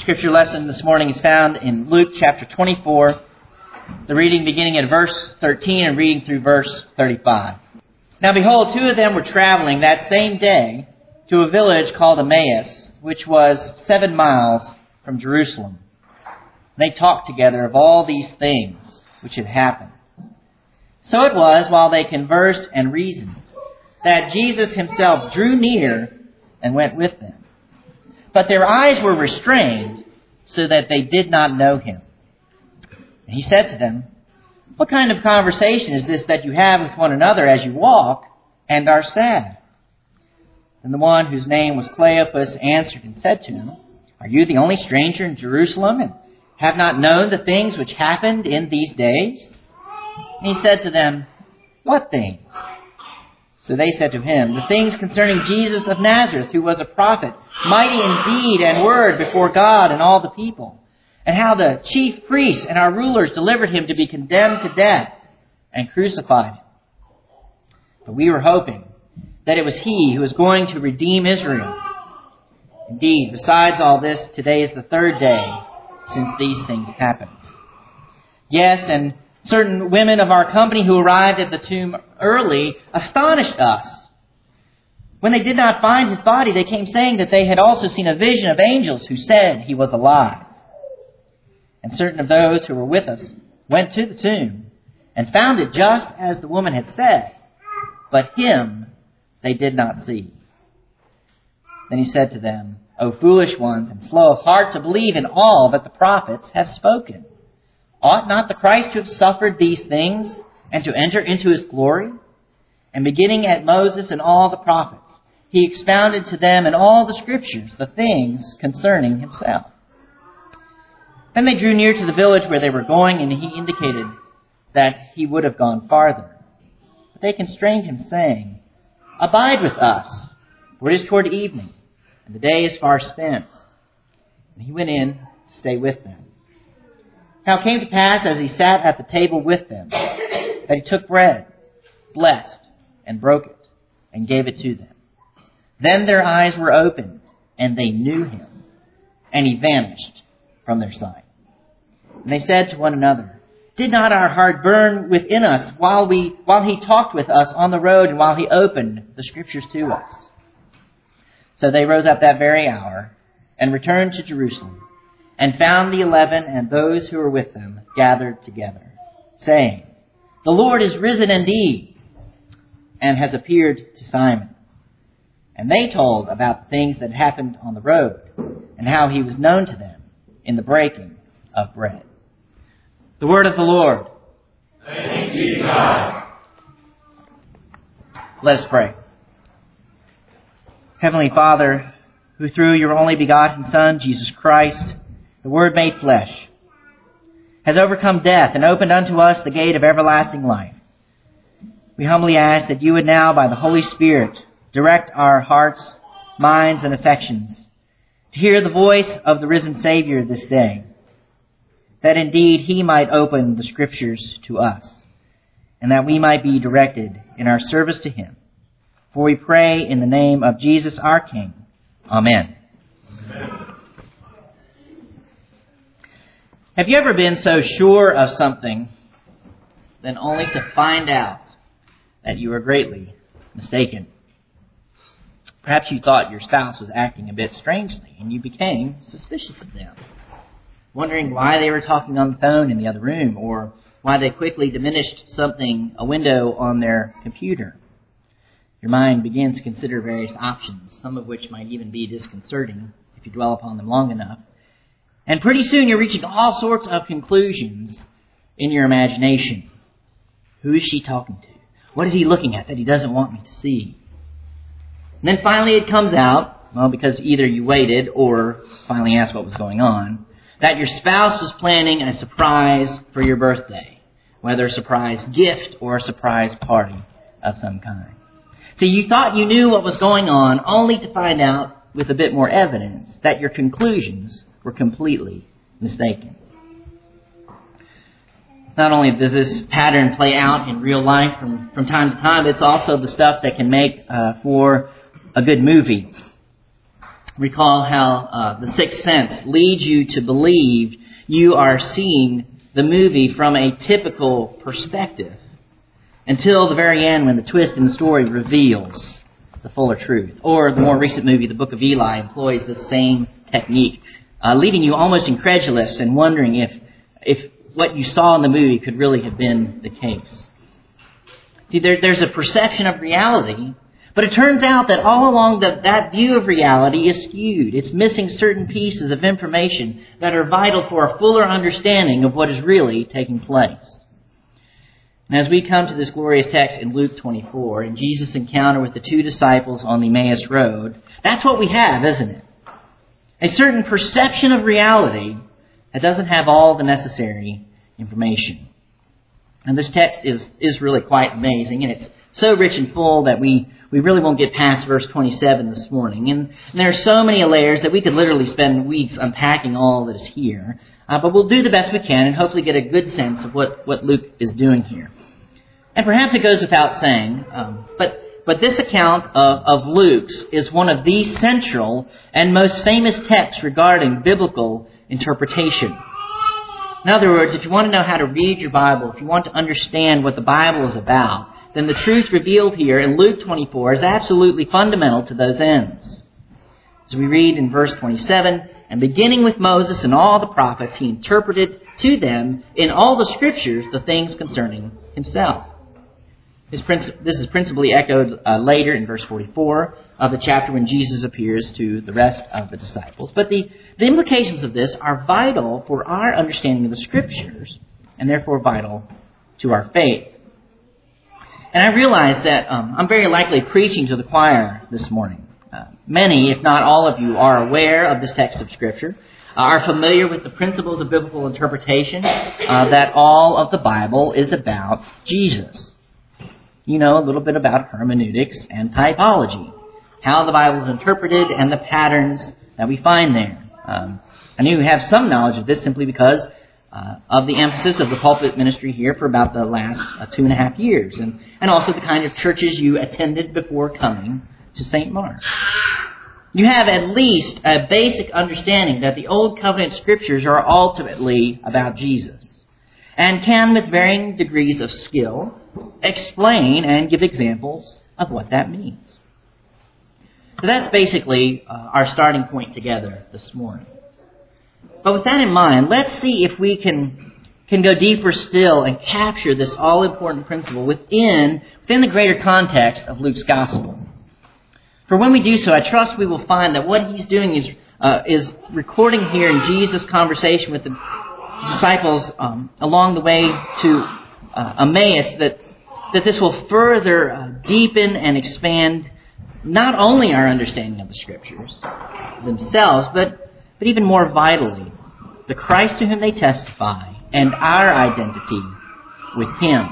Scripture lesson this morning is found in Luke chapter 24, the reading beginning at verse 13 and reading through verse 35. Now behold, two of them were traveling that same day to a village called Emmaus, which was 7 miles from Jerusalem. They talked together of all these things which had happened. So it was, while they conversed and reasoned, that Jesus himself drew near and went with them. But their eyes were restrained, so that they did not know him. And he said to them, "What kind of conversation is this that you have with one another as you walk and are sad?" And the one whose name was Cleopas answered and said to him, "Are you the only stranger in Jerusalem, and have not known the things which happened in these days?" And he said to them, "What things?" So they said to him, "The things concerning Jesus of Nazareth, who was a prophet, mighty in deed and word before God and all the people, and how the chief priests and our rulers delivered him to be condemned to death and crucified him. But we were hoping that it was he who was going to redeem Israel. Indeed, besides all this, today is the 3rd day since these things happened." Yes, and certain women of our company who arrived at the tomb early astonished us. When they did not find his body, they came saying that they had also seen a vision of angels who said he was alive. And certain of those who were with us went to the tomb and found it just as the woman had said, but him they did not see. Then he said to them, "O foolish ones, and slow of heart to believe in all that the prophets have spoken. Ought not the Christ to have suffered these things and to enter into his glory?" And beginning at Moses and all the prophets, he expounded to them in all the Scriptures the things concerning himself. Then they drew near to the village where they were going, and he indicated that he would have gone farther. But they constrained him, saying, "Abide with us, for it is toward evening, and the day is far spent." And he went in to stay with them. Now it came to pass, as he sat at the table with them, that he took bread, blessed, and broke it, and gave it to them. Then their eyes were opened, and they knew him, and he vanished from their sight. And they said to one another, "Did not our heart burn within us while he talked with us on the road, and while he opened the Scriptures to us?" So they rose up that very hour, and returned to Jerusalem, and found the 11 and those who were with them gathered together, saying, "The Lord is risen indeed, and has appeared to Simon." And they told about the things that happened on the road, and how he was known to them in the breaking of bread. The word of the Lord. Thanks be to God. Let us pray. Heavenly Father, who through your only begotten Son, Jesus Christ, the Word made flesh, has overcome death and opened unto us the gate of everlasting life, we humbly ask that you would now, by the Holy Spirit, direct our hearts, minds, and affections to hear the voice of the risen Savior this day, that indeed he might open the Scriptures to us, and that we might be directed in our service to him. For we pray in the name of Jesus our King. Amen. Amen. Have you ever been so sure of something then only to find out that you were greatly mistaken? Perhaps you thought your spouse was acting a bit strangely, and you became suspicious of them, wondering why they were talking on the phone in the other room, or why they quickly diminished a window on their computer. Your mind begins to consider various options, some of which might even be disconcerting if you dwell upon them long enough. And pretty soon you're reaching all sorts of conclusions in your imagination. Who is she talking to? What is he looking at that he doesn't want me to see? And then finally it comes out, well, because either you waited or finally asked what was going on, that your spouse was planning a surprise for your birthday, whether a surprise gift or a surprise party of some kind. So you thought you knew what was going on, only to find out with a bit more evidence that your conclusions were completely mistaken. Not only does this pattern play out in real life from time to time, it's also the stuff that can make for a good movie. Recall how the sixth sense leads you to believe you are seeing the movie from a typical perspective until the very end when the twist in the story reveals the fuller truth. Or the more recent movie, The Book of Eli, employs the same technique, leaving you almost incredulous and wondering if what you saw in the movie could really have been the case. See, there's a perception of reality, but it turns out that all along that view of reality is skewed. It's missing certain pieces of information that are vital for a fuller understanding of what is really taking place. And as we come to this glorious text in Luke 24, and Jesus' encounter with the two disciples on the Emmaus Road, that's what we have, isn't it? A certain perception of reality that doesn't have all the necessary information. And this text is really quite amazing, and it's so rich and full that we really won't get past verse 27 this morning. And there are so many layers that we could literally spend weeks unpacking all that is here. But we'll do the best we can and hopefully get a good sense of what Luke is doing here. And perhaps it goes without saying, but this account of Luke's is one of the central and most famous texts regarding biblical interpretation. In other words, if you want to know how to read your Bible, if you want to understand what the Bible is about, then the truth revealed here in Luke 24 is absolutely fundamental to those ends. As we read in verse 27, and beginning with Moses and all the prophets, he interpreted to them in all the Scriptures the things concerning himself. This is principally echoed later in verse 44 of the chapter when Jesus appears to the rest of the disciples. But the implications of this are vital for our understanding of the Scriptures and therefore vital to our faith. And I realize that I'm very likely preaching to the choir this morning. Many, if not all of you, are aware of this text of Scripture, are familiar with the principles of biblical interpretation, that all of the Bible is about Jesus. You know a little bit about hermeneutics and typology, how the Bible is interpreted and the patterns that we find there. I know you have some knowledge of this simply because of the emphasis of the pulpit ministry here for about the last 2.5 years, and also the kind of churches you attended before coming to St. Mark. You have at least a basic understanding that the Old Covenant Scriptures are ultimately about Jesus, and can, with varying degrees of skill, explain and give examples of what that means. So that's basically our starting point together this morning. But with that in mind, let's see if we can go deeper still and capture this all-important principle within the greater context of Luke's Gospel. For when we do so, I trust we will find that what he's doing is recording here in Jesus' conversation with the disciples along the way to Emmaus, that this will further deepen and expand not only our understanding of the Scriptures themselves, but even more vitally, the Christ to whom they testify and our identity with Him.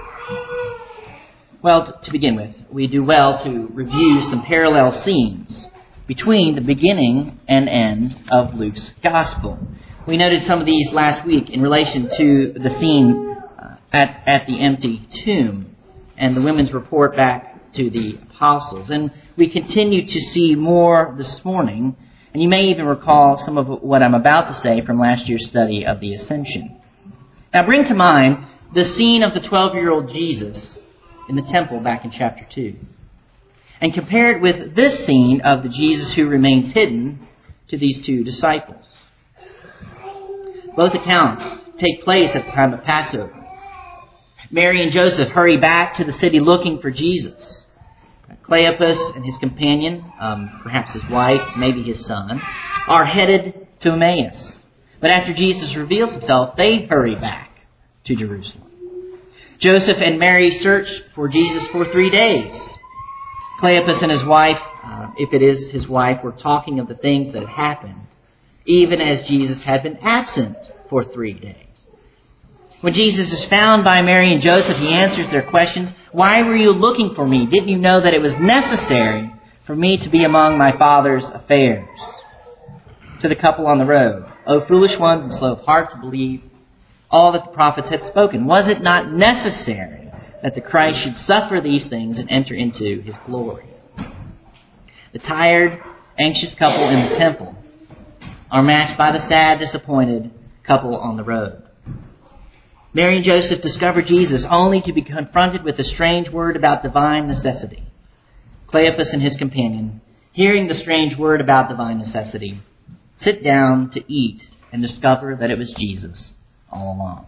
Well, to begin with, we do well to review some parallel scenes between the beginning and end of Luke's Gospel. We noted some of these last week in relation to the scene at the empty tomb and the women's report back to the apostles. And we continue to see more this morning. And you may even recall some of what I'm about to say from last year's study of the Ascension. Now bring to mind the scene of the 12-year-old Jesus in the temple back in chapter 2. And compare it with this scene of the Jesus who remains hidden to these two disciples. Both accounts take place at the time of Passover. Mary and Joseph hurry back to the city looking for Jesus. Cleopas and his companion, perhaps his wife, maybe his son, are headed to Emmaus. But after Jesus reveals himself, they hurry back to Jerusalem. Joseph and Mary search for Jesus for 3 days. Cleopas and his wife, if it is his wife, were talking of the things that had happened, even as Jesus had been absent for 3 days. When Jesus is found by Mary and Joseph, he answers their questions. Why were you looking for me? Didn't you know that it was necessary for me to be among my Father's affairs? To the couple on the road, O foolish ones and slow of heart to believe all that the prophets had spoken. Was it not necessary that the Christ should suffer these things and enter into His glory? The tired anxious couple in the temple are matched by the sad, disappointed couple on the road. Mary and Joseph discover Jesus only to be confronted with a strange word about divine necessity. Cleopas and his companion, hearing the strange word about divine necessity, sit down to eat and discover that it was Jesus all along.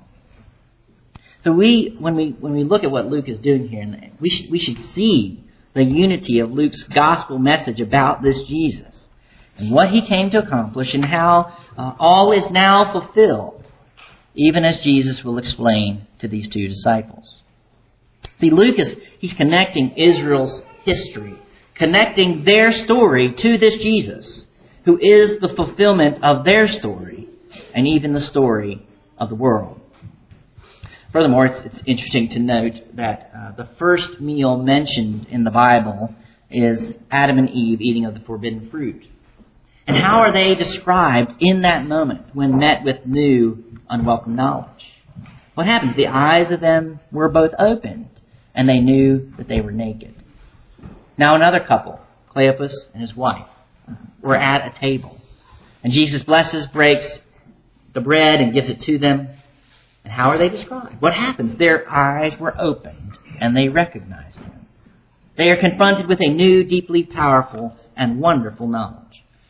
So when we look at what Luke is doing here, we should see the unity of Luke's gospel message about this Jesus and what he came to accomplish and how all is now fulfilled, even as Jesus will explain to these two disciples. See, Luke he's connecting Israel's history, connecting their story to this Jesus, who is the fulfillment of their story and even the story of the world. Furthermore, it's interesting to note that the first meal mentioned in the Bible is Adam and Eve eating of the forbidden fruit. And how are they described in that moment when met with new, unwelcome knowledge? What happens? The eyes of them were both opened, and they knew that they were naked. Now another couple, Cleopas and his wife, were at a table. And Jesus blesses, breaks the bread, and gives it to them. And how are they described? What happens? Their eyes were opened, and they recognized him. They are confronted with a new, deeply powerful, and wonderful knowledge.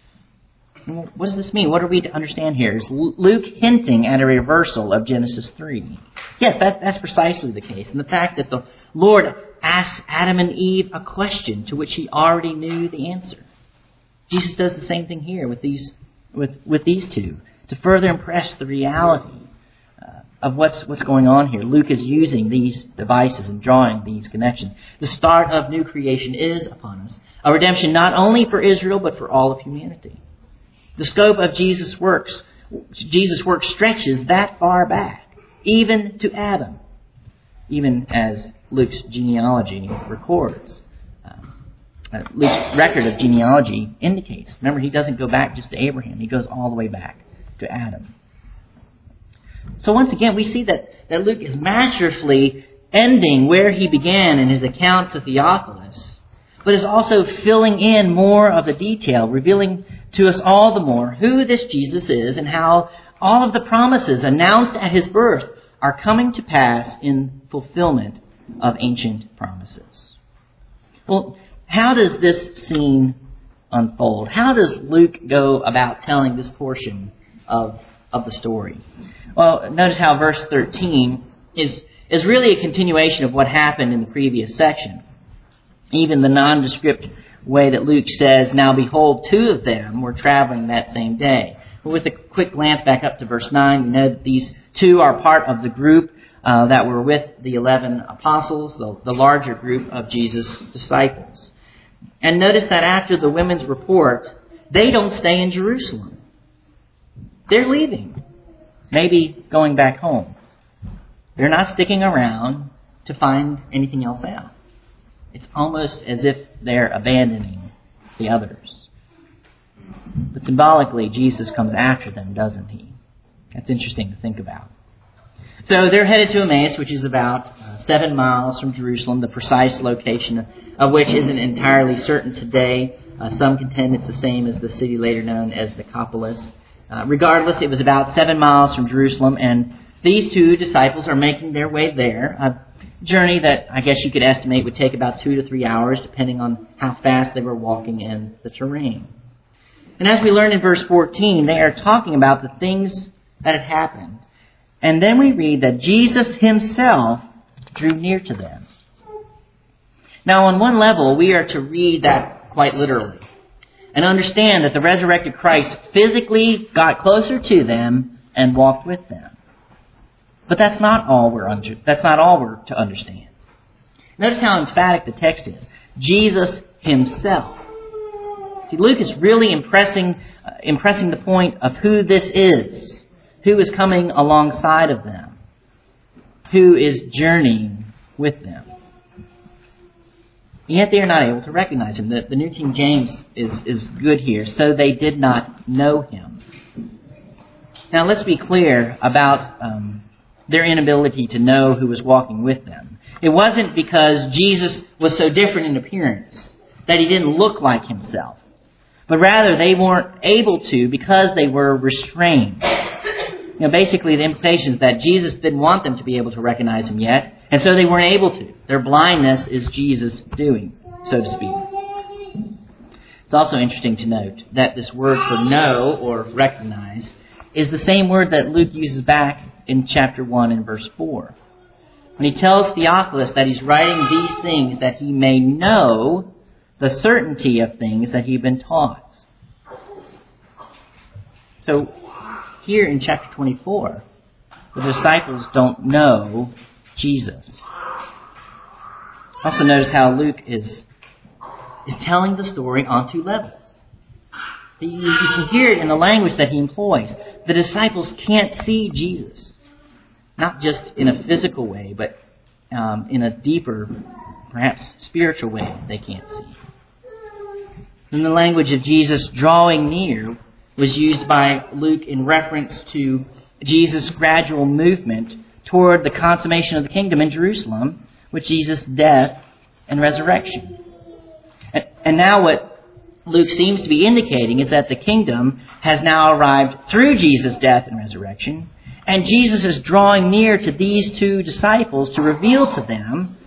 What does this mean? What are we to understand here? Is Luke hinting at a reversal of Genesis 3? Yes, that's precisely the case. And the fact that the Lord asks Adam and Eve a question to which he already knew the answer. Jesus does the same thing here with these two to further impress the reality of what's going on here. Luke is using these devices and drawing these connections. The start of new creation is upon us. A redemption not only for Israel, but for all of humanity. The scope of Jesus' work stretches that far back, even to Adam, even as Luke's genealogy records. Luke's record of genealogy indicates. Remember, he doesn't go back just to Abraham. He goes all the way back to Adam. So once again, we see that Luke is masterfully ending where he began in his account to Theophilus, but is also filling in more of the detail, revealing to us all the more who this Jesus is and how all of the promises announced at his birth are coming to pass in fulfillment of ancient promises. Well, how does this scene unfold? How does Luke go about telling this portion of the story? Well, notice how verse 13 is really a continuation of what happened in the previous section. Even the nondescript way that Luke says, "Now behold, two of them were traveling that same day." But with a quick glance back up to verse 9, we know that these two are part of the group that were with the 11 apostles, the larger group of Jesus' disciples. And notice that after the women's report, they don't stay in Jerusalem. They're leaving, maybe going back home. They're not sticking around to find anything else out. It's almost as if they're abandoning the others. But symbolically, Jesus comes after them, doesn't he? That's interesting to think about. So they're headed to Emmaus, which is about 7 miles from Jerusalem, the precise location of which isn't entirely certain today. Some contend it's the same as the city later known as Nicopolis. Regardless, it was about 7 miles from Jerusalem, and these two disciples are making their way there. A journey that I guess you could estimate would take about 2 to 3 hours, depending on how fast they were walking in the terrain. And as we learn in verse 14, they are talking about the things that had happened. And then we read that Jesus himself drew near to them. Now, on one level, we are to read that quite literally and understand that the resurrected Christ physically got closer to them and walked with them. But that's not all we're to understand. Notice how emphatic the text is. Jesus himself. See, Luke is really impressing the point of who this is, who is coming alongside of them, who is journeying with them. Yet they are not able to recognize him. The New King James is good here. So they did not know him. Now let's be clear about their inability to know who was walking with them. It wasn't because Jesus was so different in appearance that he didn't look like himself, but rather they weren't able to because they were restrained. Basically the implication is that Jesus didn't want them to be able to recognize him yet, and so they weren't able to. Their blindness is Jesus' doing, so to speak. It's also interesting to note that this word for know or recognize is the same word that Luke uses back in chapter 1 and verse 4. When he tells Theophilus that he's writing these things that he may know the certainty of things that he'd been taught. So, here in chapter 24, the disciples don't know Jesus. Also notice how Luke is telling the story on two levels. You can hear it in the language that he employs. The disciples can't see Jesus. Not just in a physical way, but in a deeper, perhaps spiritual way they can't see. And the language of Jesus drawing near was used by Luke in reference to Jesus' gradual movement toward the consummation of the kingdom in Jerusalem with Jesus' death and resurrection. And now what Luke seems to be indicating is that the kingdom has now arrived through Jesus' death and resurrection, and Jesus is drawing near to these two disciples to reveal to them